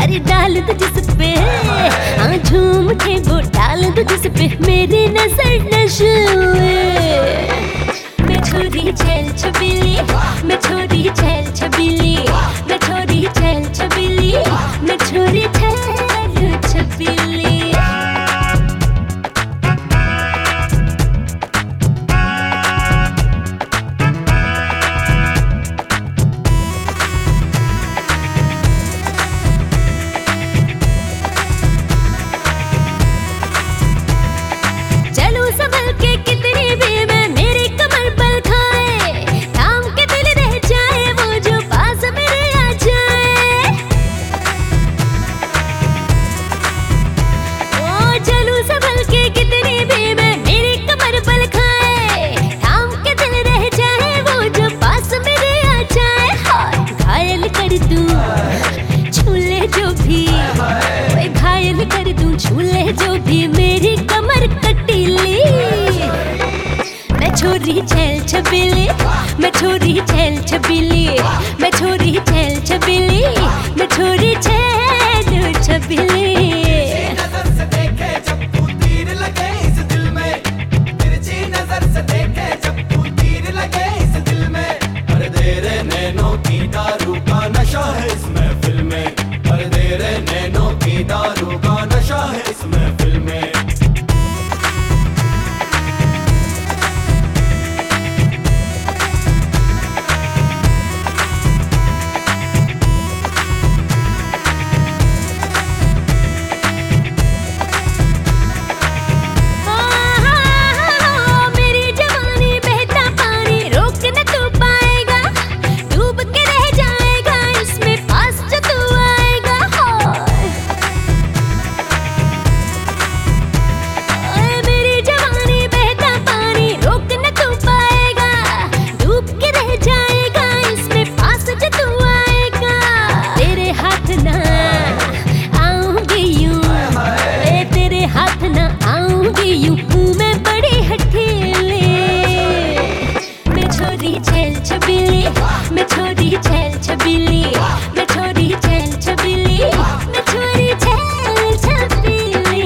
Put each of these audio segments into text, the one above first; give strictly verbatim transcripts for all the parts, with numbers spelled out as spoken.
अरे डाल दो जिस पे हाँ झूम के वो डाल दो जिस पे मेरी नजर न छुए। मैं छोरी छैल छबीली, मैं छोरी छैल छबीली, मैं छोरी छैल छबीली, मैं छोरी छैल छबीली। झूले जो भी मेरी कमर कटीली। मैं छोरी छैल छबीली, मैं छोरी छैल छबीली, मैं छोरी छैल छबीली, मैं छोरी छैल छबीली। मैं छोरी छैल छबीली, मैं छोरी छैल छबीली, मैं छोरी छैल छबीली।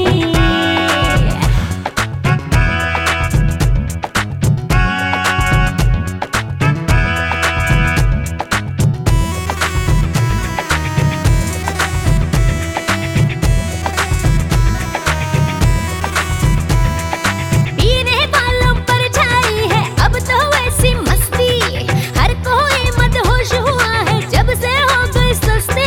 पीने वालों पर छाई है अब तो ऐसी मस्ती, हर कोई मदहोश हुआ है जब से हो गई सस्ती।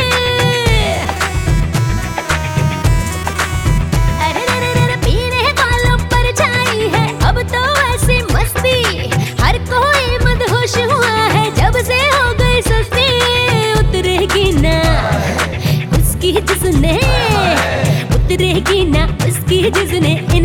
अरे रे रे रे पीने वालों पर छाई है अब तो ऐसी मस्ती, हर कोई मदहोश हुआ है जब से हो गई सस्ती। उतरेगी ना उसकी जिसने, उतरेगी ना उसकी जिसने